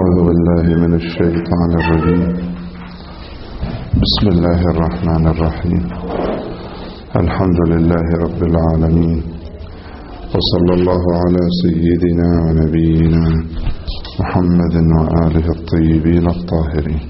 أعوذ بالله من الشيطان الرجيم. بسم الله الرحمن الرحيم. الحمد لله رب العالمين، وصلى الله على سيدنا ونبينا محمد وآله الطيبين الطاهرين.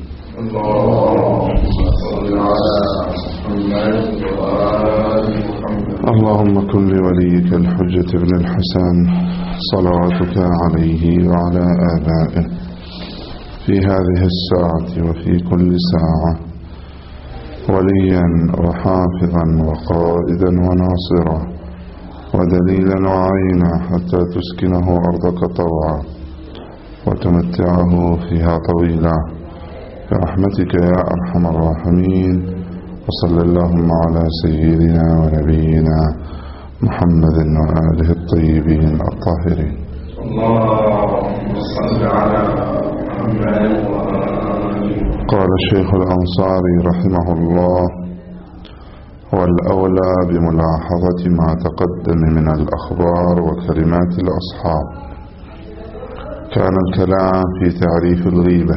اللهم كن لوليك الحجة بن الحسن صلواتك عليه وعلى آبائه في هذه الساعة وفي كل ساعة وليا وحافظا وقائدا وناصرا ودليلا وعينا حتى تسكنه أرضك طوعا وتمتعه فيها طويلا برحمتك يا أرحم الراحمين. وصلى اللهم على سيدنا ونبينا محمد وآله الطيبين الطاهرين. اللهم صل على محمد وآله. قال الشيخ الأنصاري رحمه الله: والأولى بملاحظة ما تقدم من الأخبار وكلمات الأصحاب. كان الكلام في تعريف الغيبة.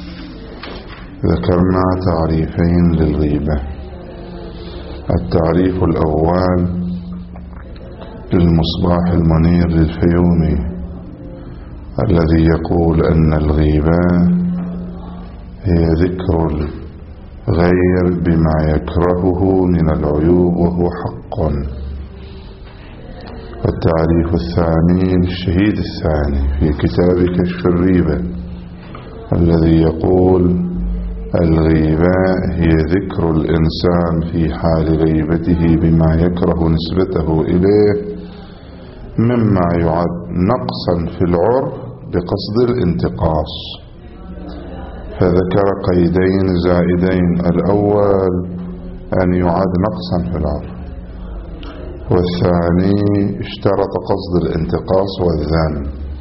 ذكرنا تعريفين للغيبة: التعريف الأول للمصباح المنير للفيومي الذي يقول أن الغيبة هي ذكر الغير بما يكرهه من العيوب وهو حق. والتعريف الثاني للشهيد الثاني في كتاب كشف الريبة الذي يقول: الغيبة هي ذكر الإنسان في حال غيبته بما يكره نسبته إليه مما يعد نقصا في العرف بقصد الانتقاص. فذكر قيدين زائدين: الأول أن يعد نقصا في العرف، والثاني اشترط قصد الانتقاص والذم.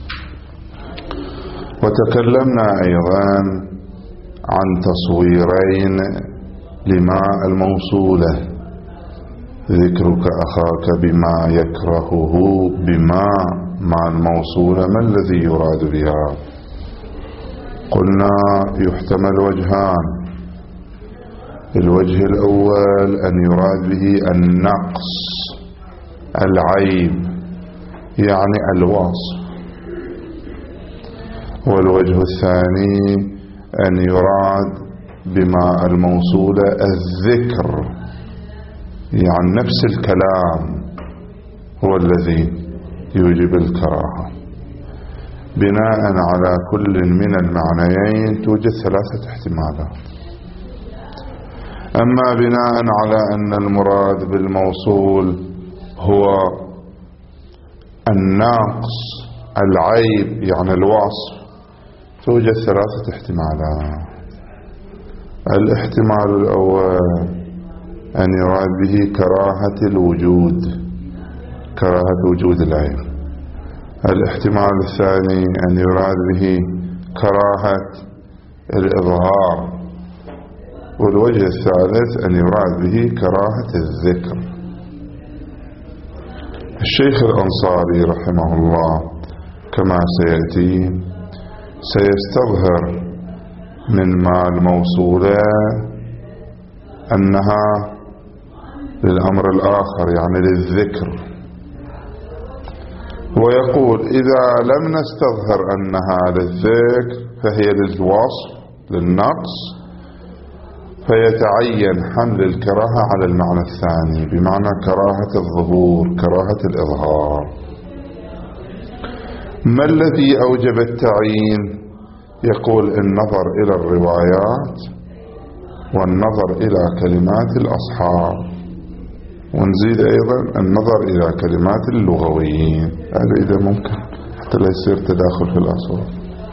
وتكلمنا أيضا عن تصويرين لما الموصولة: ذكرك أخاك بما يكرهه بما مع الموصولة، ما الذي يراد بها؟ قلنا يحتمل وجهان: الوجه الأول أن يراد به النقص، العيب يعني الوصف، والوجه الثاني أن يراد بما الموصولة الذكر، يعني نفس الكلام هو الذي يوجب الكراهة. بناء على كل من المعنيين توجد ثلاثة احتمالات: أما بناء على أن المراد بالموصول هو النقص العيب يعني الوصف، توجد ثلاثة احتمالات. الاحتمال الأول أن يراد به كراهة الوجود، كراهة وجود العيب. الاحتمال الثاني أن يراد به كراهة الإظهار. والوجه الثالث أن يراد به كراهة الذكر. الشيخ الأنصاري رحمه الله كما سيأتي سيستظهر من ما الموصولة أنها للأمر الآخر يعني للذكر، ويقول: إذا لم نستظهر أنها للذكر فهي للوصف للنقص، فيتعين حمل الكراهة على المعنى الثاني بمعنى كراهة الظهور، كراهة الإظهار. ما الذي أوجب التعيين؟ يقول: النظر إلى الروايات والنظر إلى كلمات الأصحاب، ونزيد أيضا النظر إلى كلمات اللغويين، هذا إذا ممكن حتى لا يصير تداخل في الأصوات.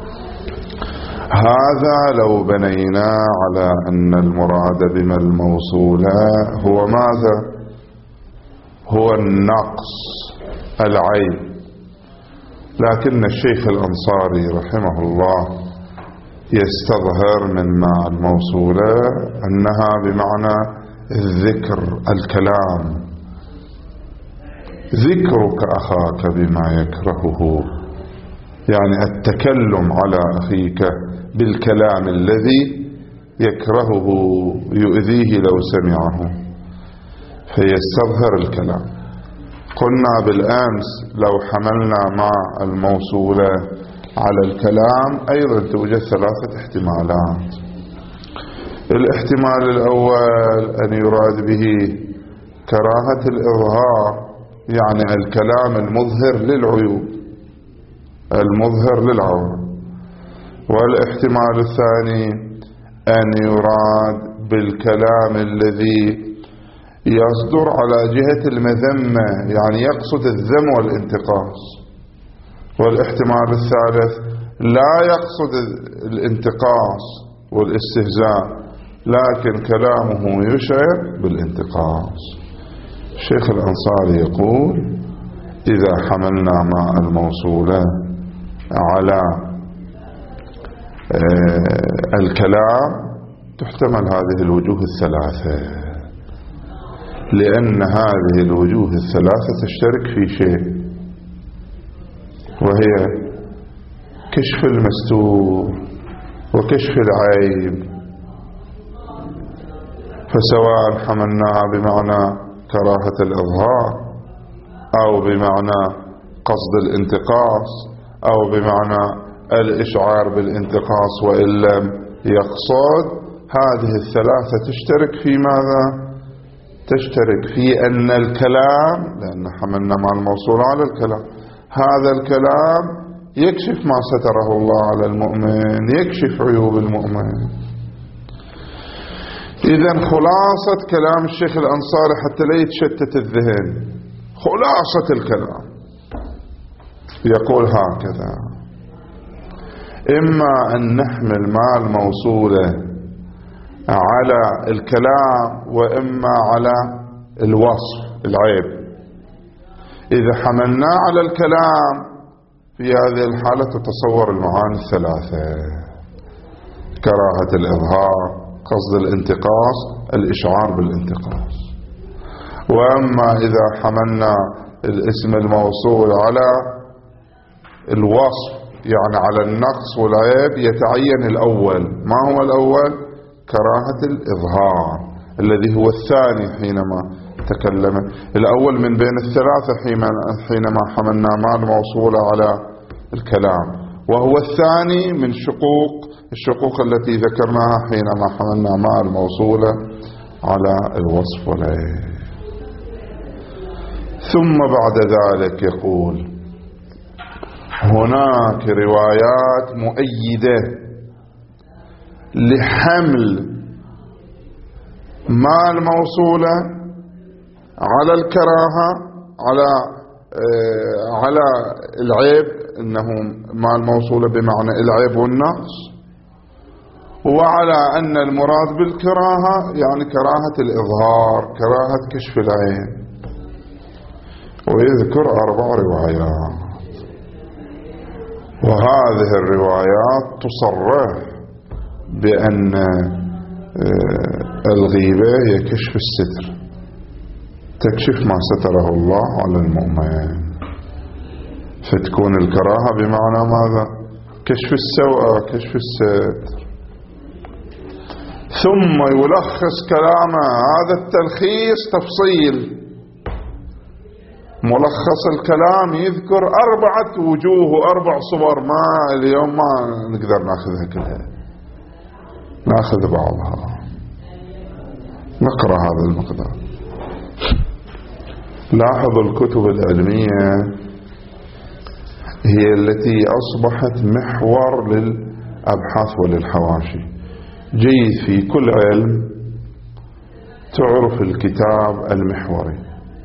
هذا لو بنينا على أن المراد بما الموصولة هو ماذا؟ هو النقص العيب. لكن الشيخ الأنصاري رحمه الله يستظهر من مع الموصولة أنها بمعنى الذكر، الكلام. ذكرك أخاك بما يكرهه يعني التكلم على أخيك بالكلام الذي يكرهه يؤذيه لو سمعه فيستظهر الكلام. قلنا بالأمس لو حملنا مع الموصولة على الكلام أيضا توجد 3 احتمالات. الاحتمال الأول أن يراد به كراهة الإظهار، يعني الكلام المظهر للعيوب المظهر للعورة. والاحتمال الثاني أن يراد بالكلام الذي يصدر على جهة المذمة، يعني يقصد الذم والانتقاص. والاحتمال الثالث لا يقصد الانتقاص والاستهزاء، لكن كلامه يشعر بالانتقاص. الشيخ الأنصاري يقول إذا حملنا مع الموصولة على الكلام تحتمل هذه الوجوه الثلاثة، لأن هذه الوجوه الثلاثة تشترك في شيء، وهي كشف المستور وكشف العيب. فسواء حملناها بمعنى كراهة الإظهار أو بمعنى قصد الانتقاص أو بمعنى الإشعار بالانتقاص وإن لم يقصد، هذه الثلاثة تشترك في ماذا؟ تشترك في أن الكلام، لأن حملنا مع الموصول على الكلام، هذا الكلام يكشف ما ستره الله على المؤمن، يكشف عيوب المؤمن. إذن خلاصة كلام الشيخ الأنصاري حتى لا يتشتت الذهن، خلاصة الكلام يقول هكذا: إما أن نحمل مع الموصولة على الكلام وإما على الوصف العيب. إذا حملنا على الكلام في هذه الحالة تتصور المعاني الثلاثة: كراهة الإظهار، قصد الانتقاص، الإشعار بالانتقاص. وأما إذا حملنا الاسم الموصول على الوصف، يعني على النقص والعيب، يتعين الأول. ما هو الأول؟ كراهة الإظهار الذي هو الثاني حينما تكلم. الأول من بين الثلاثة حينما حملنا مع الموصولة على الكلام، وهو الثاني من الشقوق التي ذكرناها حينما حملنا مع الموصولة على الوصف والعيب. ثم بعد ذلك يقول: هناك روايات مؤيدة لحمل مع الموصولة على الكراهة على العيب، إنه مع الموصولة بمعنى العيب والنقص، وعلى أن المراد بالكراهة يعني كراهة الإظهار، كراهة كشف العين. ويذكر 4 روايات، وهذه الروايات تصرح بأن الغيبة هي كشف الستر، تكشف ما ستره الله على المؤمن، فتكون الكراهة بمعنى ماذا؟ كشف السوء، كشف الستر. ثم يلخص كلامه، هذا التلخيص تفصيل، ملخص الكلام يذكر 4 وجوه و4 صور، ما اليوم ما نقدر ناخذها كلها، ناخذ بعضها، نقرأ هذا المقدار. لاحظوا الكتب العلمية هي التي أصبحت محور للأبحاث وللحواشي. جيد في كل علم تعرف الكتاب المحوري.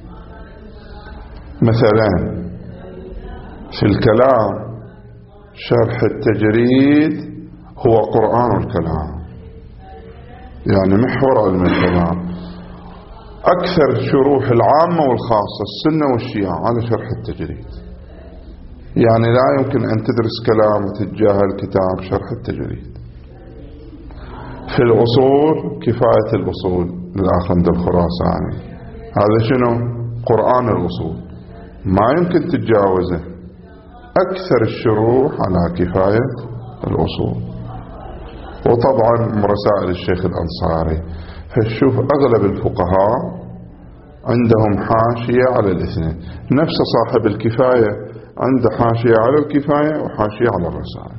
مثلا في الكلام شرح التجريد هو قرآن الكلام، يعني محور علم الكلام. أكثر شروح العامة والخاصة السنة والشيعة على شرح التجريد، يعني لا يمكن أن تدرس كلام وتتجاهل كتاب شرح التجريد. في الأصول كفاية الأصول للأخند الخراساني، هذا شنو؟ قرآن الأصول، ما يمكن تتجاوزه. أكثر الشروح على كفاية الأصول، وطبعا رسائل الشيخ الأنصاري. فشوف أغلب الفقهاء عندهم حاشية على الاثنين، نفس صاحب الكفاية عنده حاشية على الكفاية وحاشية على الرسائل.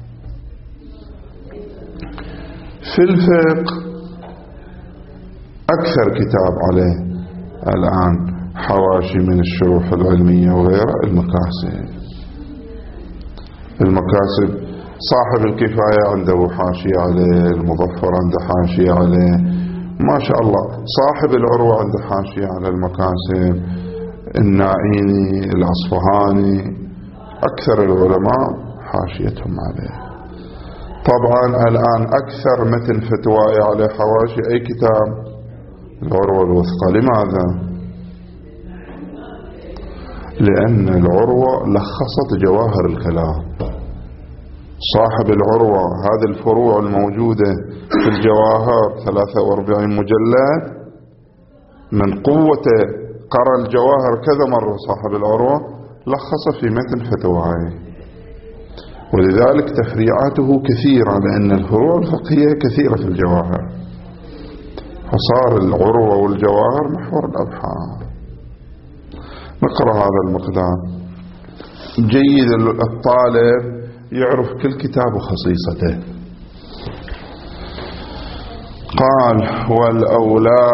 في الفقه أكثر كتاب عليه الآن حواشي من الشروح العلمية وغيرها المكاسب. صاحب الكفاية عنده حاشية عليه، المظفر عنده حاشية عليه، ما شاء الله. صاحب العروة عنده حاشية على المكاسب، النائيني، الأصفهاني، أكثر العلماء حاشيتهم عليه. طبعا الآن أكثر متن فتوائي عليه حواشي أي كتاب؟ العروة الوثقى. لماذا؟ لأن العروة لخصت جواهر الكلام. صاحب العروة هذه الفروع الموجودة في الجواهر 43 مجلد، من قوته قرأ الجواهر كذا مرة. صاحب العروة لخص في متن فتوائي، ولذلك تفريعاته كثيرة، لأن الفروع الفقهية كثيرة في الجواهر، فصار العروة والجواهر محور الأبحاث. نقرأ هذا المقدار. جيد الطالب يعرف كل كتاب وخصيصته. قال: والأولى،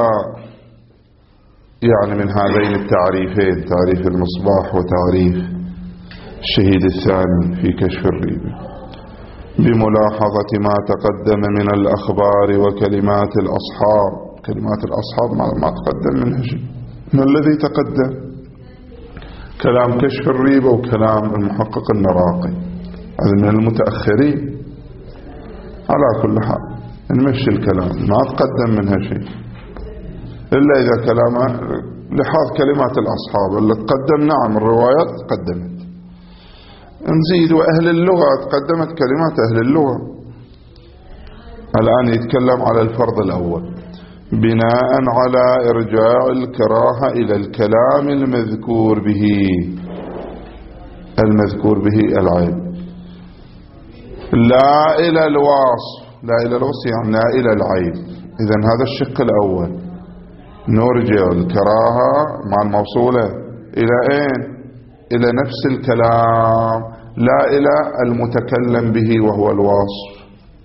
يعني من هذين التعريفين، تعريف المصباح وتعريف الشهيد الثاني في كشف الريبة، بملاحظة ما تقدم من الأخبار وكلمات الأصحاب. كلمات الأصحاب ما تقدم منها شيء. ما الذي تقدم؟ كلام كشف الريبة وكلام المحقق النراقي، هذا من المتأخرين. على كل حال نمشي الكلام، ما تقدم منها شيء إلا إذا كلام لحاظ كلمات الأصحاب اللي تقدم. نعم الروايات تقدمت، نزيد وأهل اللغة تقدمت كلمات أهل اللغة. الآن يتكلم على الفرض الأول، بناء على إرجاع الكراهة إلى الكلام المذكور به. المذكور به العيب، لا إلى الوصف. لا إلى الوصف يعني لا إلى العيب. إذن هذا الشق الأول، نرجع الكراهة مع الموصولة إلى أين؟ إلى نفس الكلام، لا إلى المتكلم به وهو الوصف.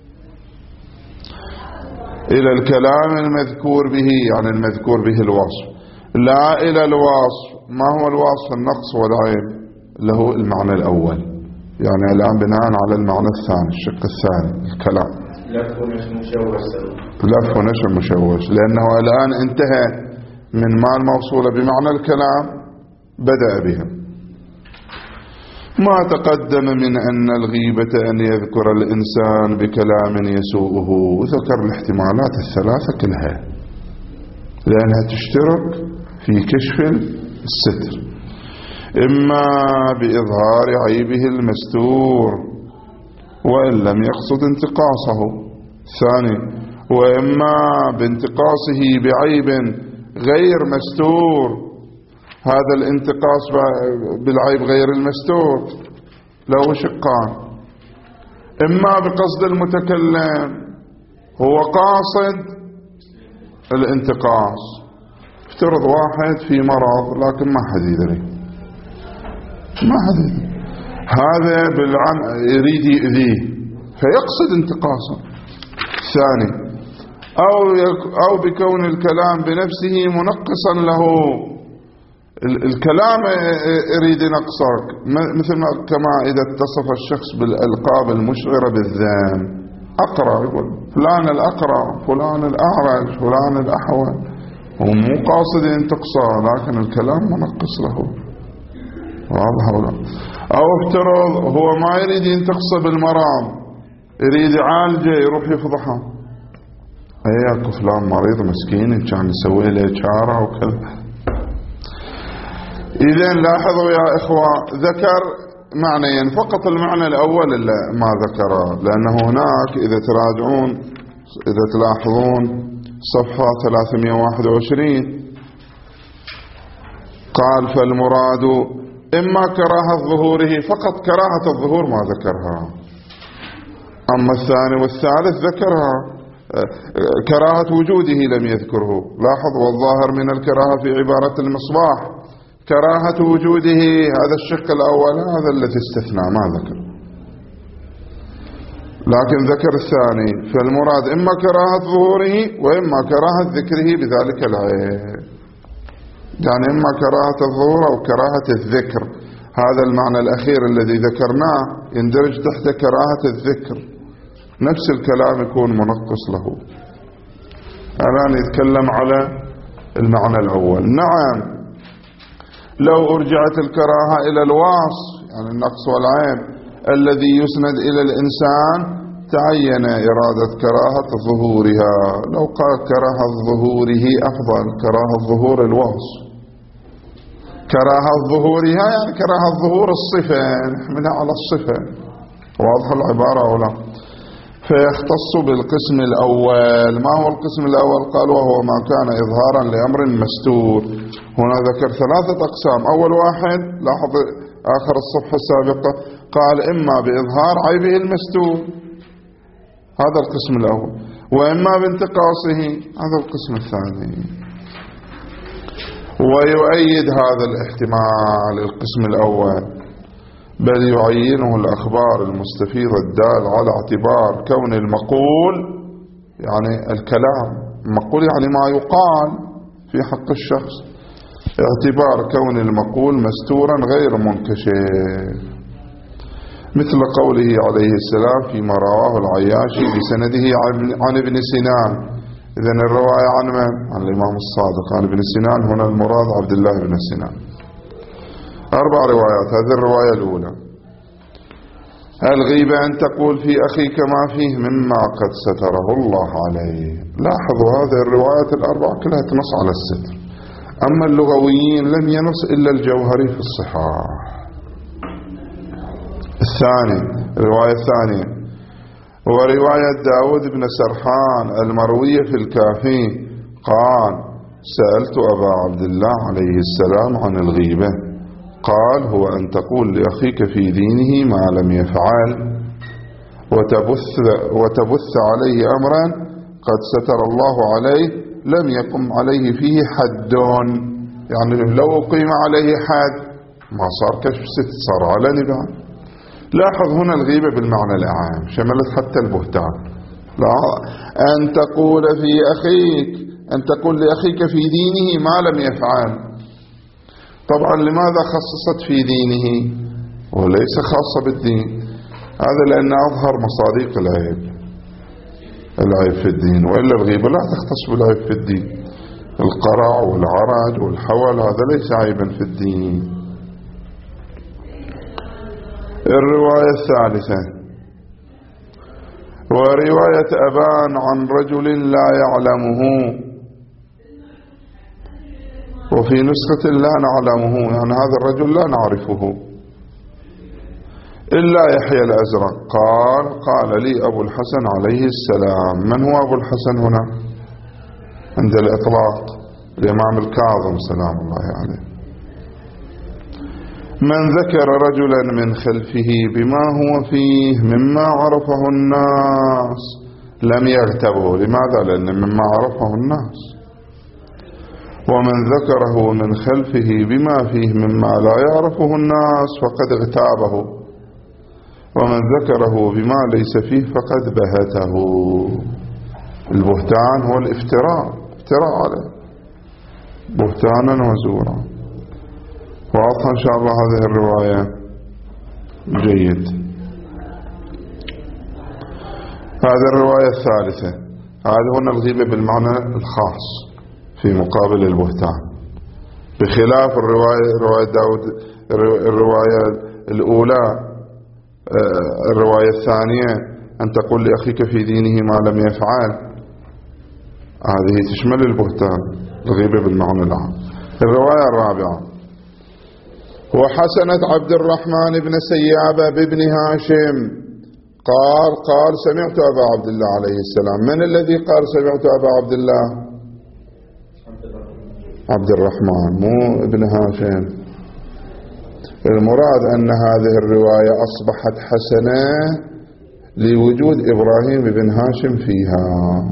إلى الكلام المذكور به، يعني المذكور به الوصف، لا إلى الوصف. ما هو الوصف؟ النقص والعيب، له المعنى الأول. يعني الآن بناء على المعنى الثاني، الشق الثاني، الكلام لف ونشر مشوش. لف ونشر مشوش، لأنه الآن انتهى من ما الموصولة بمعنى الكلام، بدأ بها. ما تقدم من أن الغيبة أن يذكر الإنسان بكلام يسوءه، وذكر الاحتمالات الثلاثة كلها، لأنها تشترك في كشف الستر. إما بإظهار عيبه المستور وإن لم يقصد انتقاصه، ثاني، وإما بانتقاصه بعيب غير مستور. هذا الانتقاص بالعيب غير المستور له شقان: إما بقصد المتكلم، هو قاصد الانتقاص. افترض واحد في مرض لكن ما حد يدري، ما حد يدري، هذا يريد يؤذيه فيقصد انتقاصه. ثاني، أو بكون الكلام بنفسه منقصا له، الكلام يريد نقصك، مثل كما إذا اتصف الشخص بالألقاب المشعرة بالذم. أقرأ، يقول فلان الأقرأ، فلان الأعرج، فلان الأحول، هو مو قاصد أن تقصى، لكن الكلام منقص له. واضح ولا؟ أو افترض هو ما يريد أن تقصى بالمرض، يريد يعالجه، يروح يفضحه. أياك فلان مريض مسكين، كان يسوي له شارة وكذا. إذن لاحظوا يا إخوة، ذكر معنيين فقط، المعنى الأول اللي ما ذكره، لأنه هناك إذا تراجعون، إذا تلاحظون صفحة 321 قال: فالمراد إما كراهة ظهوره فقط، كراهة الظهور ما ذكرها، أما الثاني والثالث ذكرها، كراهة وجوده لم يذكره. لاحظ، والظاهر من الكراهة في عبارة المصباح كراهة وجوده، هذا الشق الأول هذا الذي استثنى ما ذكر، لكن ذكر الثاني، فالمراد إما كراهة ظهوره وإما كراهة ذكره بذلك العيب، يعني إما كراهة الظهور أو كراهة الذكر. هذا المعنى الأخير الذي ذكرناه يندرج تحت كراهة الذكر، نفس الكلام يكون منقص له. الآن يتكلم على المعنى الأول. نعم، لو أرجعت الكراهة إلى الوصف، يعني النقص والعيب الذي يسند إلى الإنسان، تعين إرادة كراهة ظهورها. لو قال كراهة ظهوره أفضل، كراهة ظهور الوصف، كراهة ظهورها يعني كراهة ظهور الصفة، نحملها على الصفة. واضح العبارة أو لا؟ فيختص بالقسم الأول. ما هو القسم الأول؟ قال وهو ما كان إظهارا لأمر مستور. هنا ذكر ثلاثة أقسام. أول واحد، لاحظ آخر الصفحة السابقة، قال إما بإظهار عيبه المستور، هذا القسم الأول، وإما بانتقاصه، هذا القسم الثاني. ويؤيد هذا الاحتمال القسم الأول، بل يعينه الأخبار المستفيضة الدالة على اعتبار كون المقول، يعني الكلام، المقول يعني ما يقال في حق الشخص، اعتبار كون المقول مستورا غير منكشف، مثل قوله عليه السلام فيما رواه العياشي بسنده عن ابن سنان. إذن الرواية عن من؟ عن الإمام الصادق عن ابن سنان، هنا المراد عبد الله بن سنان. 4 روايات. هذه الرواية الأولى: الغيبة أن تقول في أخيك ما فيه مما قد ستره الله عليه. لاحظوا هذه الروايات ال4 كلها تنص على الستر، أما اللغويين لم ينص إلا الجوهري في الصحاح. الثاني، الرواية الثانية، ورواية داود بن سرحان المروية في الكافي قال سألت أبا عبد الله عليه السلام عن الغيبة، قال هو أن تقول لأخيك في دينه ما لم يفعل وتبث عليه أمرا قد ستر الله عليه لم يقم عليه فيه حد، يعني لو أقيم عليه حد ما صار كشف ست، صار علني بعد. لاحظ هنا الغيبة بالمعنى الأعام، شملت حتى البهتان. أن تقول في أخيك، أن تقول لأخيك في دينه ما لم يفعل. طبعا لماذا خصصت في دينه وليس خاصة بالدين؟ هذا لأن أظهر مصادق العيب في الدين، وإلا الغيبة لا تختص بالعيب في الدين. القرع والعرج والحول هذا ليس عيبا في الدين. الرواية الثالثة، ورواية أبان عن رجل لا يعلمه، وفي نسخة لا نعلمه، يعني هذا الرجل لا نعرفه إلا يحيى الأزرق. قال لي أبو الحسن عليه السلام. من هو أبو الحسن هنا عند الإطلاق؟ الإمام الكاظم سلام الله عليه. من ذكر رجلا من خلفه بما هو فيه مما عرفه الناس لم يغتبه. لماذا؟ لأن مما عرفه الناس. ومن ذكره من خلفه بما فيه مما لا يعرفه الناس فقد اغتابه، ومن ذكره بما ليس فيه فقد بهته. البهتان هو الافتراء، افتراء عليه بهتانا وزورا. واضح إن شاء الله هذه الرواية؟ جيد. هذه الرواية الثالثة، هذه هنا الغيبة بالمعنى الخاص في مقابل البهتان، بخلاف رواية داود، الرواية الأولى. الرواية الثانية أن تقول لأخيك في دينه ما لم يفعل، هذه تشمل البهتان، الغيبة بالمعنى العام. الرواية الرابعة، وحسنة عبد الرحمن بن سيابة بابن هاشم قال سمعت أبا عبد الله عليه السلام. من الذي قال سمعت أبا عبد الله؟ عبد الرحمن، مو ابن هاشم. المراد أن هذه الرواية أصبحت حسنة لوجود إبراهيم بن هاشم فيها.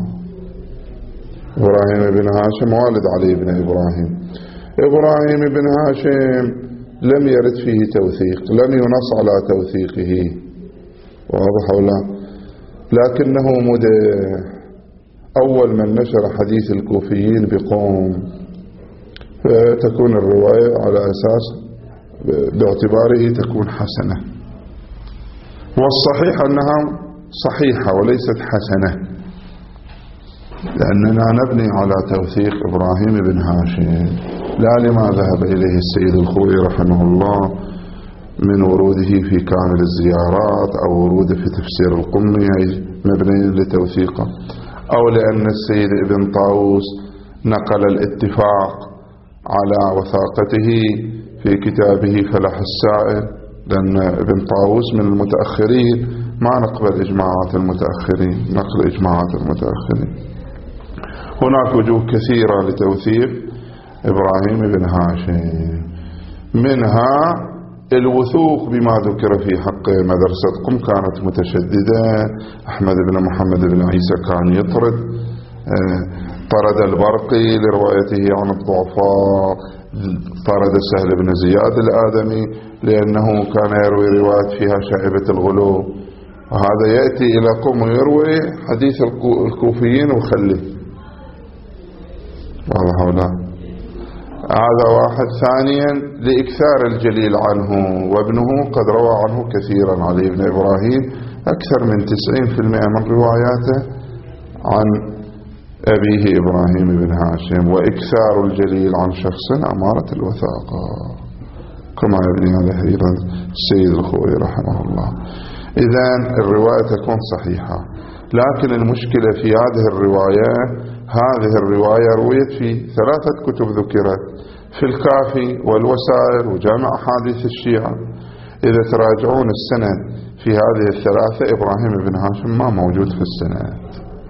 إبراهيم بن هاشم والد علي بن إبراهيم. إبراهيم بن هاشم لم يرد فيه توثيق، لم ينص على توثيقه، واضح ولا؟ لكنه مدح، أول من نشر حديث الكوفيين بقوم، فتكون الرواية على أساس باعتباره تكون حسنة. والصحيح أنها صحيحة وليست حسنة، لأننا نبني على توثيق إبراهيم بن هاشم، لا لما ذهب إليه السيد الخوئي رحمه الله من وروده في كامل الزيارات أو وروده في تفسير القمي مبني لتوثيقه، أو لأن السيد ابن طاووس نقل الاتفاق على وثاقته في كتابه فلح السائل، لأن ابن طاووس من المتأخرين، ما نقبل إجماعات المتأخرين، نقل إجماعات المتأخرين. هناك وجوه كثيرة لتوثيق إبراهيم بن هاشم، منها الوثوق بما ذكر في حق مدرسة قم كانت متشددة. أحمد بن محمد بن عيسى كان يطرد، طرد البرقي لروايته عن الضعفاء، طرد سهل بن زياد الآدمي لأنه كان يروي روايات فيها شائبة الغلو، وهذا يأتي إلى قم ويروي حديث الكوفيين وخليه، واضح ولا؟ هذا واحد. ثانيا لإكثار الجليل عنه، وابنه قد روى عنه كثيرا، علي بن إبراهيم أكثر من 90% من رواياته عن أبيه إبراهيم بن هاشم، وإكثار الجليل عن شخص أمارة الوثاقة، كما يبني عليه أيضا السيد الخوئي رحمه الله. إذن الرواية تكون صحيحة، لكن المشكلة في هذه الرواية، هذه الرواية رويت في 3 كتب ذكرت، في الكافي والوسائل وجامع أحاديث الشيعة. إذا تراجعون السند في هذه ال3 إبراهيم بن هاشم ما موجود في السند.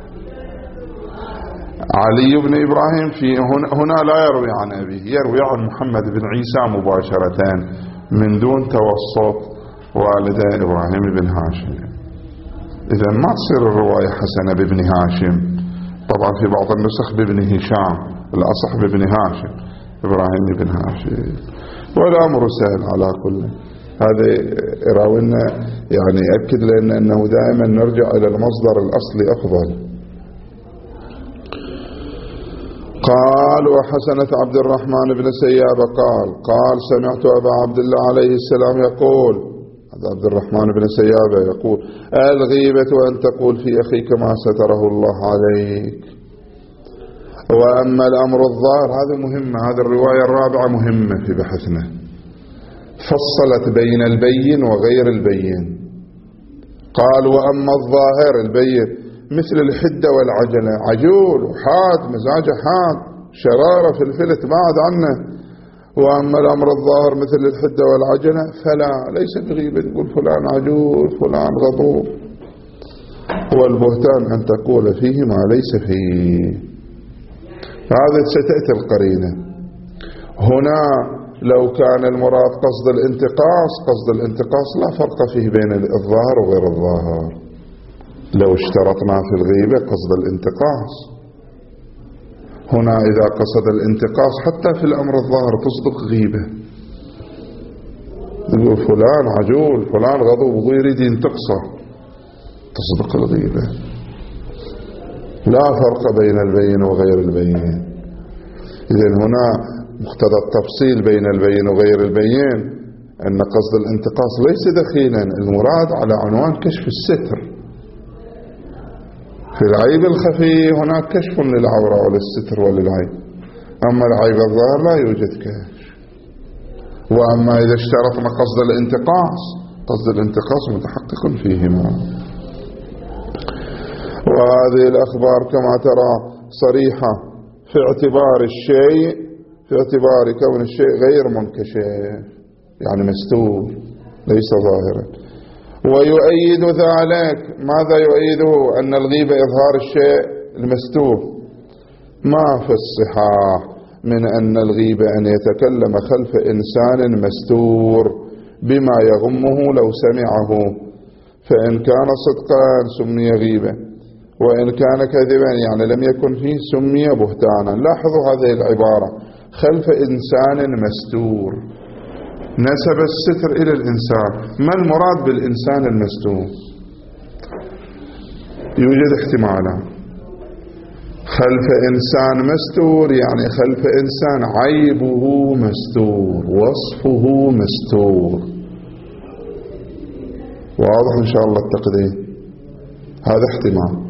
علي بن إبراهيم في هنا لا يروي عن أبيه، يروي عن محمد بن عيسى مباشرة من دون توسط والده إبراهيم بن هاشم. إذا ما تصير الرواية حسنة بابن هاشم، طبعا في بعض النسخ بابن هشام، الأصح بابن هاشم إبراهيم بن هاشم، والأمر سهل على كل. هذا يراوينا يعني يأكد لنا أنه دائما نرجع إلى المصدر الأصلي أفضل. قال وحسنة عبد الرحمن بن سيابة قال سمعت أبا عبد الله عليه السلام يقول، هذا عبد الرحمن بن سيابة يقول: الغيبة أن تقول في أخيك ما ستره الله عليك. وأما الأمر الظاهر، هذا مهمة، هذه الرواية الرابعة مهمة في بحثنا، فصلت بين البين وغير البين. قال وأما الظاهر البين مثل الحدة والعجلة، عجول وحاد، مزاجه حاد، شرارة في الفلت بعد عنه. وأما الأمر الظاهر مثل الحدة والعجلة فلا، ليس بغيبة تقول فلان عجول فلان غضوب. والبهتان أن تقول فيه ما ليس فيه. هذا ستأتي القرينة هنا. لو كان المراد قصد الانتقاص، قصد الانتقاص لا فرق فيه بين الظاهر وغير الظاهر. لو اشترطنا في الغيبة قصد الانتقاص، هنا إذا قصد الانتقاص حتى في الأمر الظاهر تصدق غيبة، يقول فلان عجول فلان غضوب ويريد ينتقصه، تصدق الغيبة. لا فرق بين البين وغير البين. إذن هنا مقتضى التفصيل بين البين وغير البين أن قصد الانتقاص ليس دخيلا، المراد على عنوان كشف الستر. في العيب الخفي هناك كشف للعورة وللستر وللعيب، أما العيب الظاهر لا يوجد كشف. وأما إذا اشترطنا قصد الانتقاص، قصد الانتقاص متحقق فيهما. وهذه الأخبار كما ترى صريحة في اعتبار الشيء، في اعتبار كون الشيء غير منكشف، يعني مستور ليس ظاهرا. ويؤيد ذلك، ماذا يؤيده؟ أن الغيبة إظهار الشيء المستور. ما في الصحاح من أن الغيبة أن يتكلم خلف إنسان مستور بما يغمه لو سمعه، فإن كان صدقا سمي غيبة، وإن كان كذبا يعني لم يكن فيه سمي بهتانا. لاحظوا هذه العبارة: خلف إنسان مستور، نسب الستر إلى الإنسان. ما المراد بالإنسان المستور؟ يوجد احتمالات. خلف إنسان مستور يعني خلف إنسان عيبه مستور، وصفه مستور. واضح إن شاء الله التقدير؟ هذا احتمال.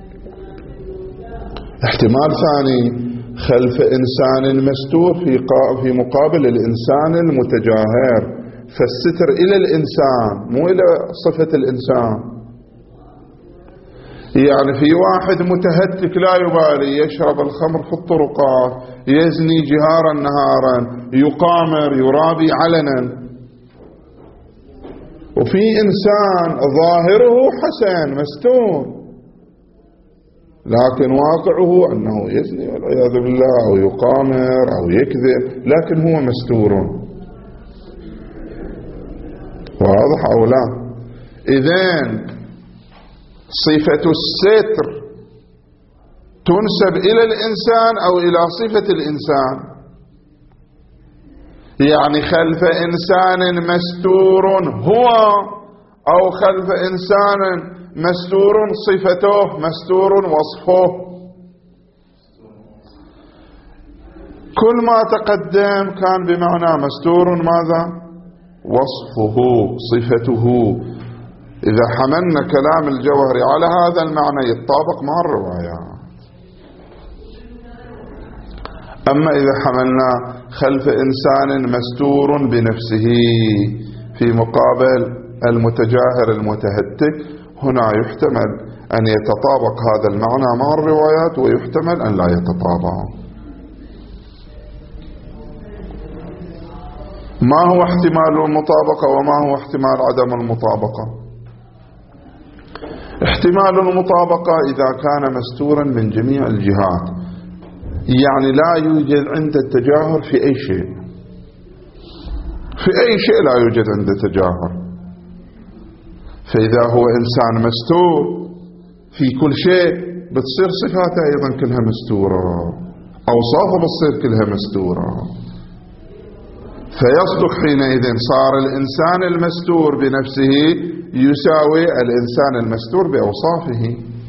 احتمال ثاني: خلف إنسان مستور في مقابل الإنسان المتجاهر، فالستر إلى الإنسان مو إلى صفة الإنسان. يعني في واحد متهتك لا يبالي، يشرب الخمر في الطرقات، يزني جهارا نهارا، يقامر، يرابي علنا. وفي إنسان ظاهره حسن مستور، لكن واقعه أنه يزني والعياذ بالله، أو يقامر أو يكذب، لكن هو مستور. واضح أو لا؟ إذن صفة الستر تنسب إلى الإنسان أو إلى صفة الإنسان. يعني خلف إنسان مستور هو، أو خلف إنسان مستور صفته، مستور وصفه. كل ما تقدم كان بمعنى مستور ماذا؟ وصفه، صفته. إذا حملنا كلام الجوهري على هذا المعنى يتطابق مع الروايات. أما إذا حملنا خلف إنسان مستور بنفسه في مقابل المتجاهر المتهتك، هنا يحتمل أن يتطابق هذا المعنى مع الروايات، ويحتمل أن لا يتطابق. ما هو احتمال المطابقة وما هو احتمال عدم المطابقة؟ احتمال المطابقة إذا كان مستورا من جميع الجهات، يعني لا يوجد عند التجاهر في أي شيء، في أي شيء لا يوجد عند التجاهر. فإذا هو إنسان مستور في كل شيء، بتصير صفاته أيضا كلها مستورة، أوصافه بتصير كلها مستورة. فيصدق حينئذ صار الإنسان المستور بنفسه يساوي الإنسان المستور بأوصافه.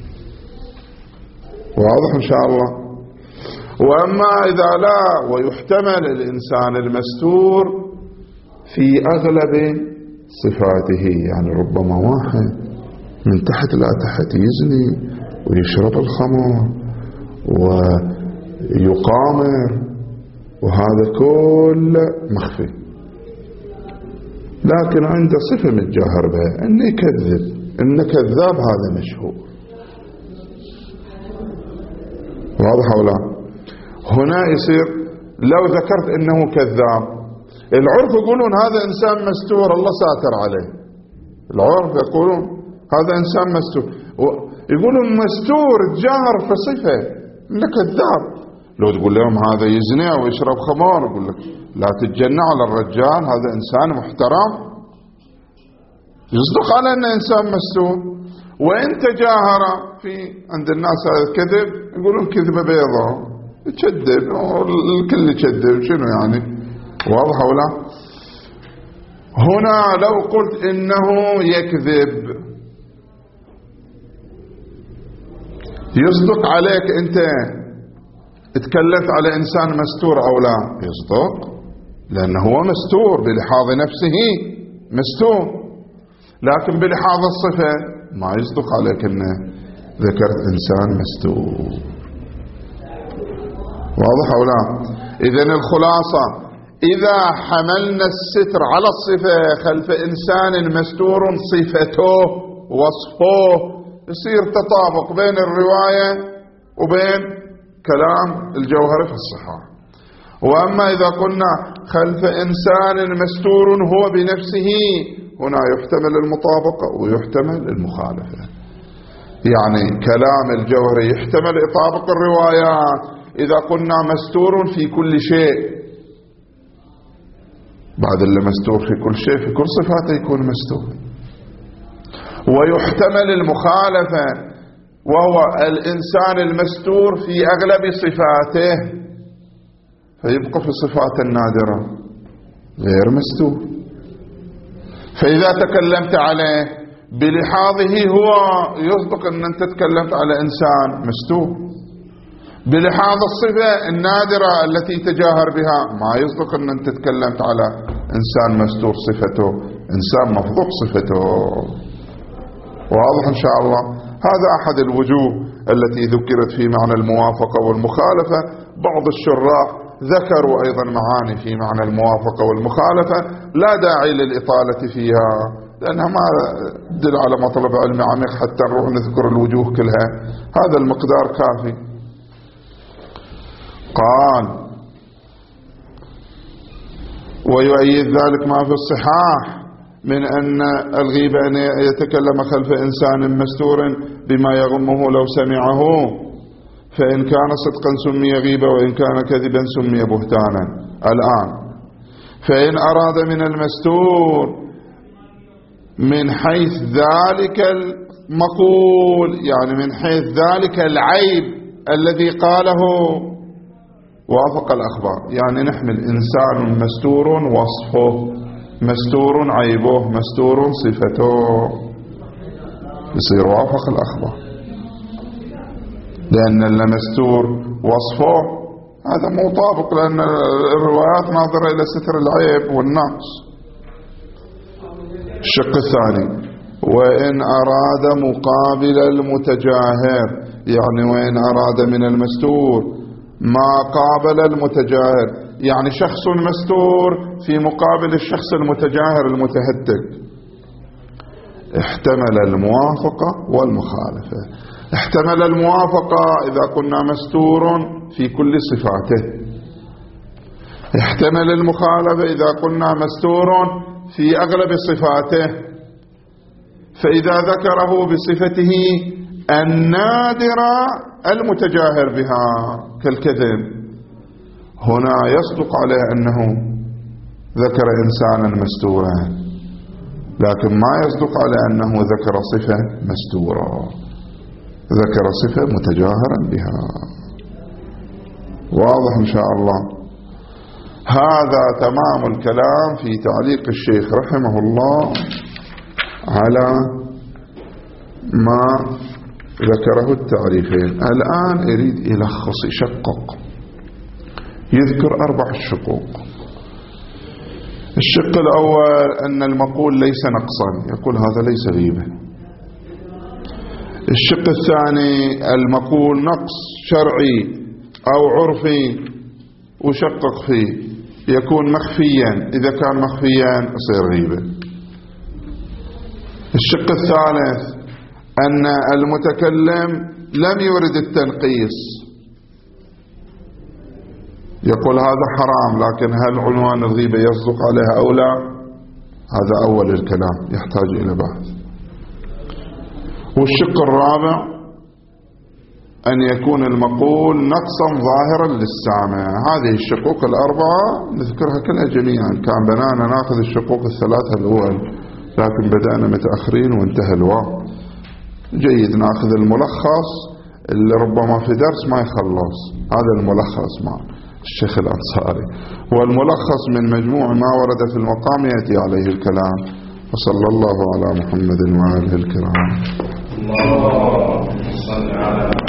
واضح إن شاء الله؟ وأما إذا لا، ويحتمل الإنسان المستور في أغلب صفاته، يعني ربما واحد من تحت لا تحت يزني ويشرب الخمر ويقامر، وهذا كله مخفي، لكن عنده صفة متجاهر بها، إنه يكذب، إنه كذاب، هذا مشهور. واضح ولا؟ هنا يصير لو ذكرت إنه كذاب، العرف يقولون هذا إنسان مستور الله ساتر عليه. العرف يقولون هذا إنسان مستور، يقولون مستور تجاهر في صفة إنه كذاب. لو تقول لهم هذا يزني أو يشرب خمر، يقول لك لا تتجنى على الرجال، هذا إنسان محترم، يصدق على أنه إنسان مستور. وإن تجاهر في عند الناس هذا الكذب، يقولون كذبة بيضاء، يكذب، الكل يكذب، شنو يعني؟ واضح ولا؟ هنا لو قلت إنه يكذب، يصدق عليك أنت اتكلمت على إنسان مستور أو لا؟ يصدق، لأنه هو مستور بلحاظ نفسه مستور، لكن بلحاظ الصفة ما يصدق عليك أنه ذكرت إنسان مستور. واضح أو لا؟ إذن الخلاصة: إذا حملنا الستر على الصفة خلف إنسان مستور صفته وصفه، يصير تطابق بين الرواية وبين كلام الجوهري في الصحاح. وأما إذا قلنا خلف إنسان مستور هو بنفسه، هنا يحتمل المطابقة ويحتمل المخالفة. يعني كلام الجوهري يحتمل إطابق الروايات إذا قلنا مستور في كل شيء، بعد اللي مستور في كل شيء، في كل صفاته يكون مستور. ويحتمل المخالفة، وهو الإنسان المستور في أغلب صفاته، فيبقى في الصفات النادرة غير مستور. فإذا تكلمت عليه بلحاظه هو يصدق أن أنت تكلمت على إنسان مستور، بلحاظ الصفة النادرة التي تجاهر بها ما يصدق أن أنت تكلمت على إنسان مستور صفته، إنسان مفضوح صفته. واضح إن شاء الله؟ هذا أحد الوجوه التي ذكرت في معنى الموافقة والمخالفة. بعض الشراح ذكروا أيضا معاني في معنى الموافقة والمخالفة لا داعي للإطالة فيها لأنها ما تدل على مطلب علمي عميق حتى نروح نذكر الوجوه كلها، هذا المقدار كافي. قال: ويؤيد ذلك ما في الصحاح من أن الغيبة أن يتكلم خلف إنسان مستور بما يغمه لو سمعه، فإن كان صدقا سمي غيبة، وإن كان كذبا سمي بهتانا. الآن فإن أراد من المستور من حيث ذلك المقول، يعني من حيث ذلك العيب الذي قاله، وافق الأخبار. يعني نحمل إنسان مستور وصفه، مستور عيبه، مستور صفته، يصير وافق الأخبار، لأن المستور وصفه هذا مو طابق، لأن الروايات ناظرة إلى ستر العيب والنقص. الشق الثاني: وإن أراد مقابل المتجاهر، يعني وإن أراد من المستور ما قابل المتجاهر، يعني شخص مستور في مقابل الشخص المتجاهر المتهتك، احتمل الموافقة والمخالفة. احتمل الموافقة إذا كنا مستور في كل صفاته، احتمل المخالفة إذا كنا مستور في أغلب صفاته. فإذا ذكره بصفته النادرة المتجاهر بها كالكذب، هنا يصدق عليه أنه ذكر إنسانا مستورا، لكن ما يصدق على أنه ذكر صفة مستورة، ذكر صفة متجاهرا بها. واضح إن شاء الله؟ هذا تمام الكلام في تعليق الشيخ رحمه الله على ما ذكره التعريفين. الآن يريد يلخص، يشقق، يذكر 4 شقوق. الشق الأول أن المقول ليس نقصا، يقول هذا ليس غيبة. الشق الثاني المقول نقص شرعي أو عرفي وشقق فيه، يكون مخفيا، إذا كان مخفيا يصير غيبة. الشق الثالث أن المتكلم لم يرد التنقيص، يقول هذا حرام، لكن هل عنوان الغيبة يصدق عليها أو لا؟ هذا أول الكلام يحتاج إلى بحث. والشق الرابع أن يكون المقول نقصا ظاهرا للسامع. هذه الشقوق 4 نذكرها كلها جميعا. كان بنانا ناخذ الشقوق 3 الأول، لكن بدأنا متأخرين وانتهى الوقت. جيد ناخذ الملخص اللي ربما في درس ما يخلص، هذا الملخص مع الشيخ الأنصاري، والملخص من مجموع ما ورد في المقام يأتي عليه الكلام. وصلى الله على محمد وآله الكرام. اللهم صل على